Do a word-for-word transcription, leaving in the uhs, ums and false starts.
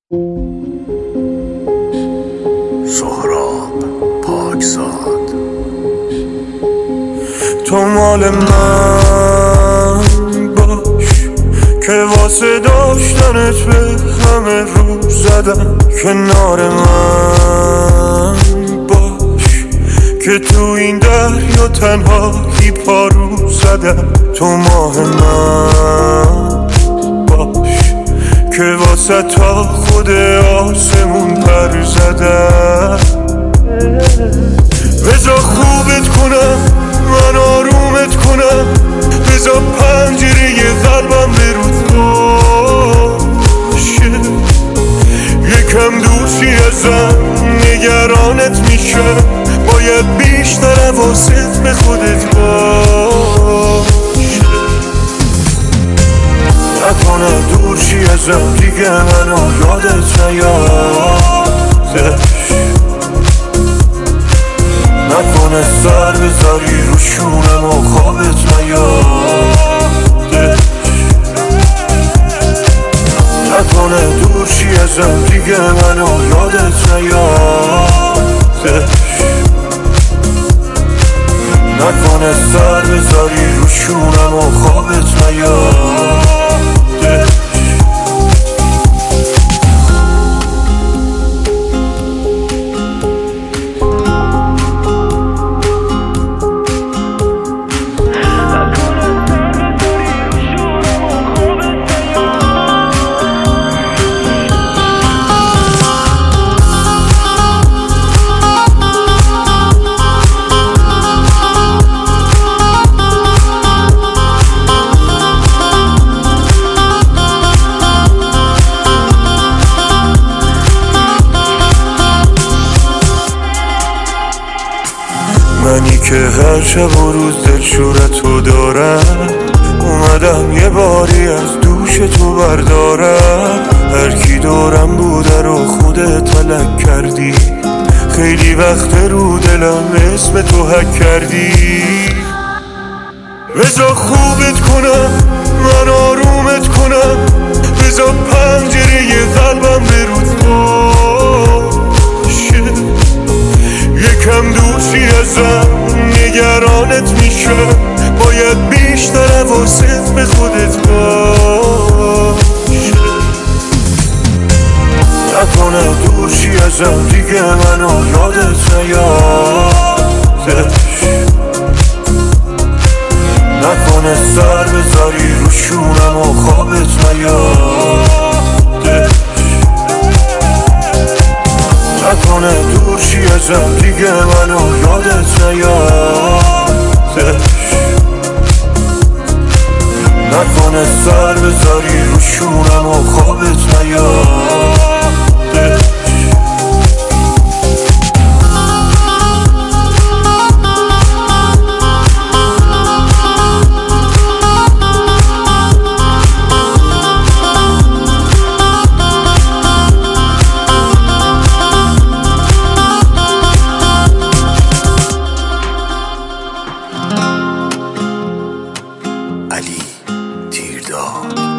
سهراب پاکزاد. تو مال من باش که واسه داشتنت به همه رو زدم. کنار من باش که تو این دریا تنهایی پارو زدم. تو ماه من باش که واسه تا خود آسمون پر زدم. بذار خوبت کنم، من آرومت کنم، بذار پنجره قلبم به رود باشه. یکم دوری ازم نگرانت میشه، باید بیشتر حواست به خودت باشه. نکنه دور شی ازم دیگه، منو یادت نیادش. نکنه سر بذاری رو شونم و خوابت نیادش. نکنه دور شی ازم دیگه، منو یادت نیادش. نکنه سر بذاری رو شونم و خوابت نیادش. منی که هر شب و روز دلشورتو دارم، اومدم یه باری از دوش تو بردارم. هر کی دورم بوده رو خودت تلک کردی، خیلی وقت رو دلم اسم تو حک کردی. بذار خوبت کنم، من آرومت کنم، بذار پنجره قلبم به رود باشه. یکم دوری ازم نگرانت میشه، باید بیشتر حواست به خودت باشه. نکنه دور شی ازم دیگه، منو یادت نیادش. نکنه سر بذاری رو شونم و خوابت نیادش. نکنه دور شی ازم دیگه، منو یادت نیادش. نکنه سر بذاری رو شونم و خوابت نیادش. علی تیرداد.